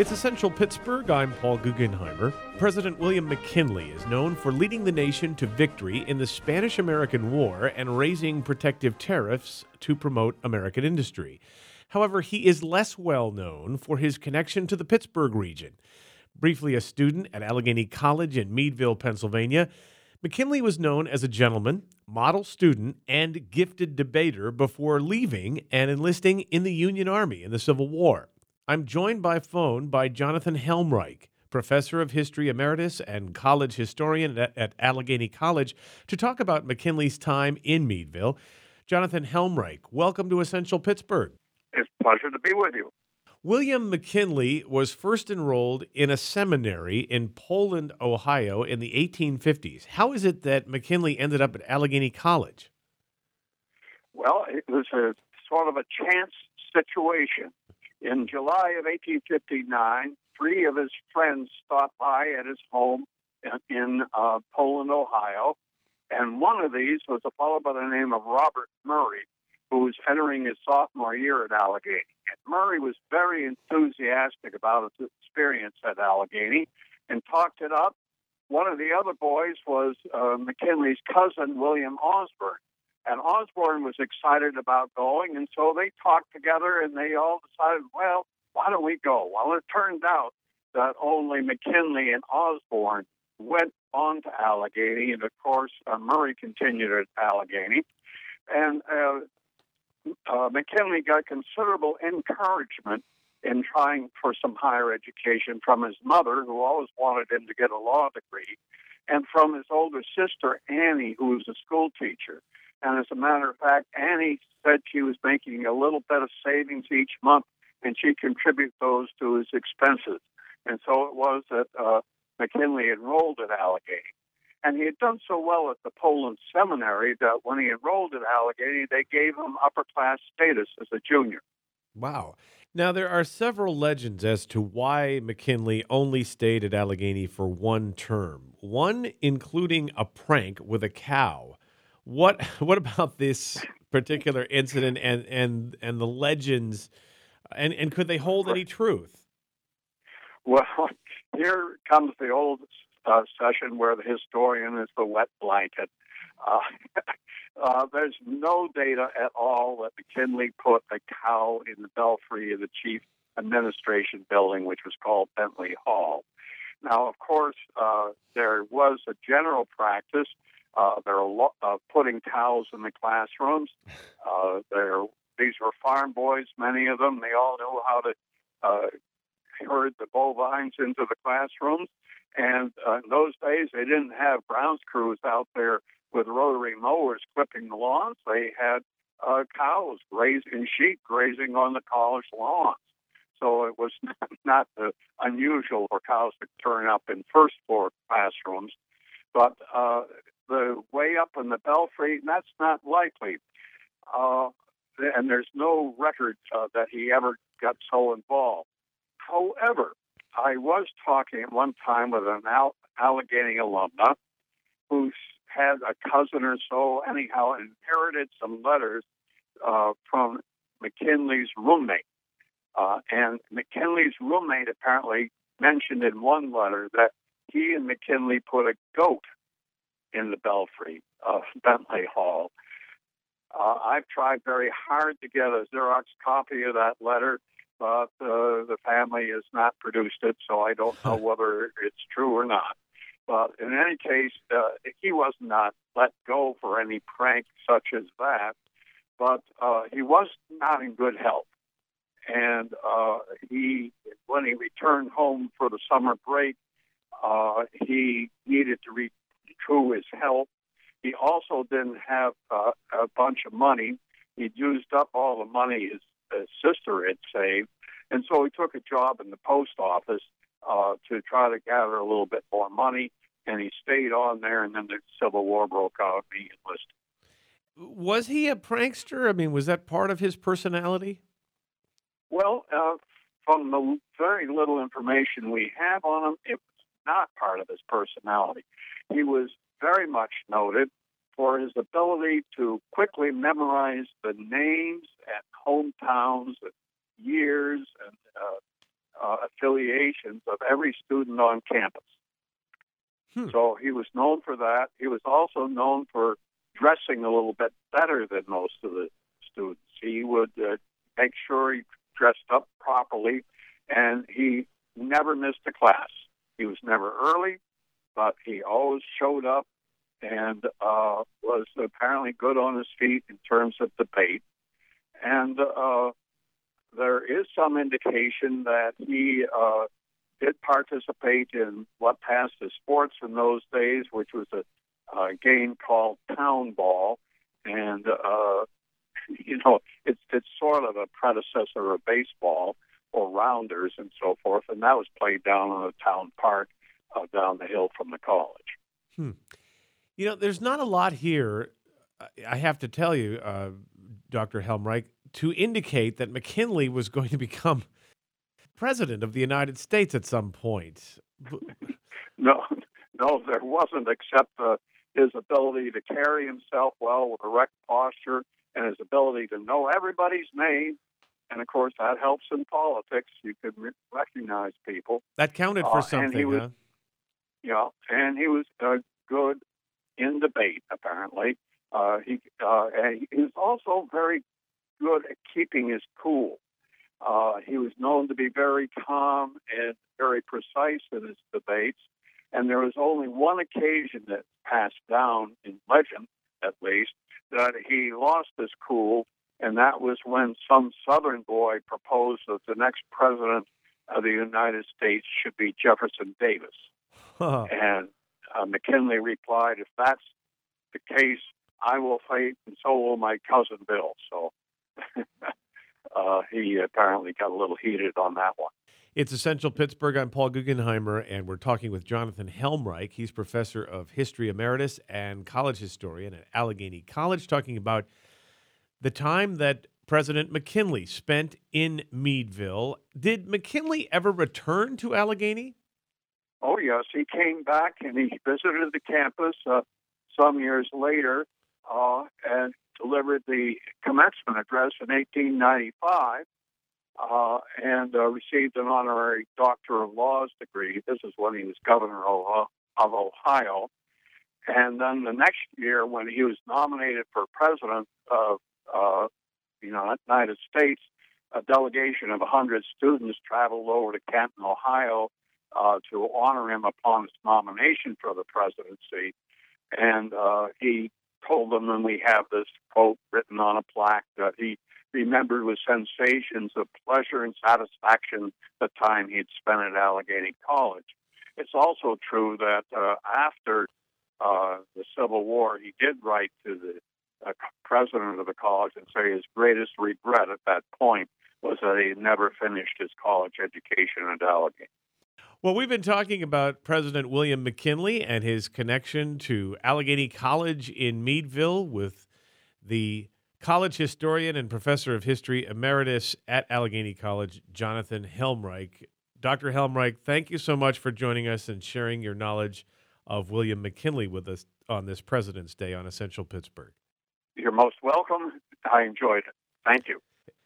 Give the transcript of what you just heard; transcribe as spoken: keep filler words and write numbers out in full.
It's Essential Pittsburgh. I'm Paul Guggenheimer. President William McKinley is known for leading the nation to victory in the Spanish-American War and raising protective tariffs to promote American industry. However, he is less well known for his connection to the Pittsburgh region. Briefly a student at Allegheny College in Meadville, Pennsylvania, McKinley was known as a gentleman, model student, and gifted debater before leaving and enlisting in the Union Army in the Civil War. I'm joined by phone by Jonathan Helmreich, professor of history emeritus and college historian at, at Allegheny College, to talk about McKinley's time in Meadville. Jonathan Helmreich, welcome to Essential Pittsburgh. It's a pleasure to be with you. William McKinley was first enrolled in a seminary in Poland, Ohio in the eighteen fifties. How is it that McKinley ended up at Allegheny College? Well, it was a sort of a chance situation. In July of eighteen fifty-nine, three of his friends stopped by at his home in, in uh, Poland, Ohio, and one of these was a fellow by the name of Robert Murray, who was entering his sophomore year at Allegheny. And Murray was very enthusiastic about his experience at Allegheny and talked it up. One of the other boys was uh, McKinley's cousin, William Osborne. And Osborne was excited about going, and so they talked together, and they all decided, well, why don't we go? Well, it turned out that only McKinley and Osborne went on to Allegheny, and of course, uh, Murray continued at Allegheny. And uh, uh, McKinley got considerable encouragement in trying for some higher education from his mother, who always wanted him to get a law degree, and from his older sister, Annie, who was a school teacher. And as a matter of fact, Annie said she was making a little bit of savings each month, and she contributed those to his expenses. And so it was that uh, McKinley enrolled at Allegheny. And he had done so well at the Poland Seminary that when he enrolled at Allegheny, they gave him upper-class status as a junior. Wow. Now, there are several legends as to why McKinley only stayed at Allegheny for one term, one including a prank with a cow. What what about this particular incident and, and, and the legends, and, and could they hold any truth? Well, here comes the old uh, session where the historian is the wet blanket. Uh, uh, there's no data at all that McKinley put a cow in the belfry of the chief administration building, which was called Bentley Hall. Now, of course, uh, there was a general practice. Uh, there are lo- uh, putting cows in the classrooms. Uh, there, these were farm boys, many of them. They all knew how to uh, herd the bovines into the classrooms. And uh, in those days, they didn't have grounds crews out there with rotary mowers clipping the lawns. They had uh, cows grazing, sheep grazing on the college lawns. So it was not, not uh, unusual for cows to turn up in first floor classrooms. But uh, the way up in the belfry, that's not likely. Uh, and there's no record uh, that he ever got so involved. However, I was talking at one time with an Al- Allegheny alumna who had a cousin or so, anyhow, inherited some letters uh, from McKinley's roommate. Uh, and McKinley's roommate apparently mentioned in one letter that he and McKinley put a goat in the belfry of Bentley Hall. Uh, I've tried very hard to get a Xerox copy of that letter, but uh, the family has not produced it, so I don't know whether it's true or not. But in any case, uh, he was not let go for any prank such as that, but uh, he was not in good health. And uh, he, when he returned home for the summer break, uh, he needed to re- improve his health. He also didn't have uh, a bunch of money. He'd used up all the money his, his sister had saved, and so he took a job in the post office uh, to try to gather a little bit more money, and he stayed on there, and then the Civil War broke out, and he enlisted. Was he a prankster? I mean, was that part of his personality? Well, uh, from the very little information we have on him, it was not part of his personality. He was very much noted for his ability to quickly memorize the names and hometowns and years and uh, uh, affiliations of every student on campus. Hmm. So he was known for that. He was also known for dressing a little bit better than most of the students. He would uh, make sure he dressed up properly, and he never missed a class. He was never early, but he always showed up and uh, was apparently good on his feet in terms of debate. And uh, there is some indication that he uh, did participate in what passed as sports in those days, which was a, a game called town ball. And, uh, you know, it's, it's sort of a predecessor of baseball, or rounders and so forth. And that was played down on a town park uh, down the hill from the college. Hmm. You know, there's not a lot here, I have to tell you, uh, Doctor Helmreich, to indicate that McKinley was going to become president of the United States at some point. No, no, there wasn't, except uh, his ability to carry himself well with erect posture and his ability to know everybody's name. And, of course, that helps in politics. You can re- recognize people. That counted for uh, something, and he was, huh? Yeah, and he was uh, good in debate, apparently. Uh, he, uh, and he was also very good at keeping his cool. Uh, he was known to be very calm and very precise in his debates, and there was only one occasion that passed down in legend, at least, that he lost his cool, and that was when some Southern boy proposed that the next president of the United States should be Jefferson Davis. Huh. And uh, McKinley replied, "If that's the case, I will fight, and so will my cousin Bill." So uh, he apparently got a little heated on that one. It's Essential Pittsburgh. I'm Paul Guggenheimer, and we're talking with Jonathan Helmreich. He's professor of history emeritus and college historian at Allegheny College, talking about the time that President McKinley spent in Meadville. Did McKinley ever return to Allegheny? Oh, yes. He came back and he visited the campus uh, some years later uh, and delivered the commencement address in eighteen ninety-five uh, and uh, received an honorary Doctor of Laws degree. This is when he was governor of, of Ohio. And then the next year, when he was nominated for president of uh, the United States, a delegation of one hundred students traveled over to Canton, Ohio, Uh, to honor him upon his nomination for the presidency. And uh, he told them, and we have this quote written on a plaque, that he remembered with sensations of pleasure and satisfaction the time he had spent at Allegheny College. It's also true that uh, after uh, the Civil War, he did write to the uh, president of the college and say his greatest regret at that point was that he never finished his college education at Allegheny. Well, we've been talking about President William McKinley and his connection to Allegheny College in Meadville with the college historian and professor of history emeritus at Allegheny College, Jonathan Helmreich. Doctor Helmreich, thank you so much for joining us and sharing your knowledge of William McKinley with us on this President's Day on Essential Pittsburgh. You're most welcome. I enjoyed it. Thank you.